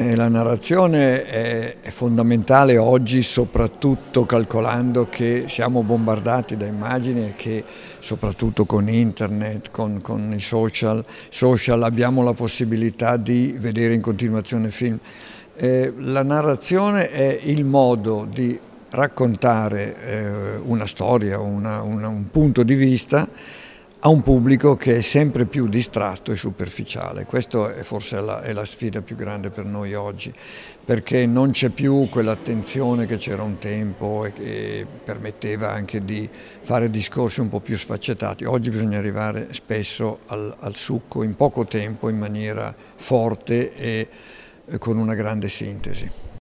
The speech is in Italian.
La narrazione è fondamentale oggi, soprattutto calcolando che siamo bombardati da immagini e che soprattutto con internet, con i social abbiamo la possibilità di vedere in continuazione film. La narrazione è il modo di raccontare una storia, un punto di vista a un pubblico che è sempre più distratto e superficiale. Questa è forse è la sfida più grande per noi oggi, perché non c'è più quell'attenzione che c'era un tempo e che permetteva anche di fare discorsi un po' più sfaccettati. Oggi bisogna arrivare spesso al succo in poco tempo, in maniera forte e con una grande sintesi.